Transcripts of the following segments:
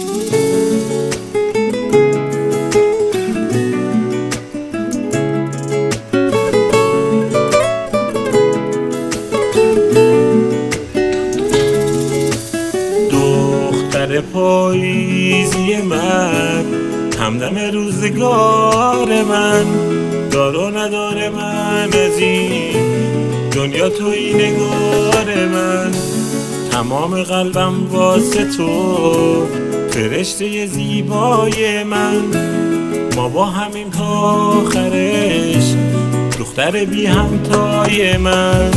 دختر پاییزی من، همدم روزگار من، دار و ندار من از این دنیا توی نگار من. تمام قلبم واسه تو، فرشته زیبای من. ما با همین تا آخرش، دختر بی همتای من.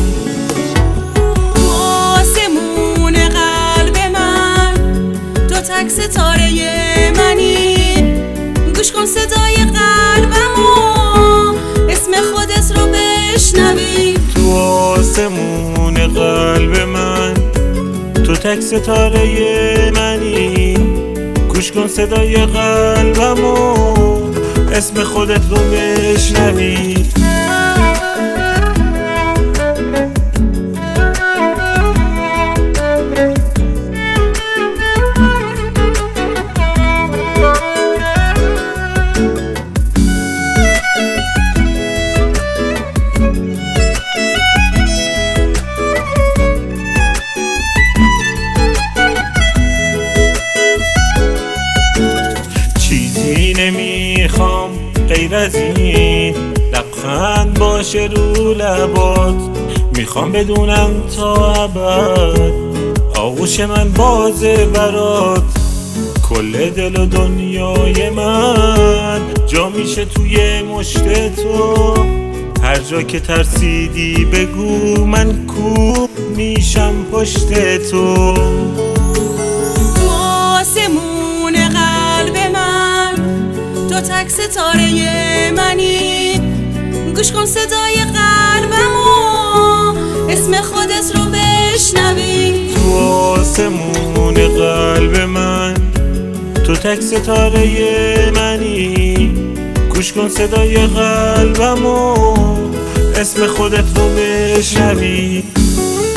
آسمون قلب من، تو تک ستاره منی. گوش کن صدای قلبمو، اسم خودت رو بشنوی. تو آسمون قلب من، تو تک ستاره منی. گوش کن صدای قلبمو، اسم خودت رو بشنوی. نمیخوام غیر از این لبخند باشه رو لبات. میخوام بدونم تا ابد آغوش من بازه برات. کل دل و دنیای من جا میشه توی مشت تو. هر جا که ترسیدی بگو، من کو میشم پشت تو. آسمون قلب من، تو تک ستاره منی. گوش کن صدای قلبمو، اسم خودت رو بشنوی. تو آسمون قلب من، تو تک ستاره منی. گوش کن صدای قلبمو، اسم خودت رو بشنوی.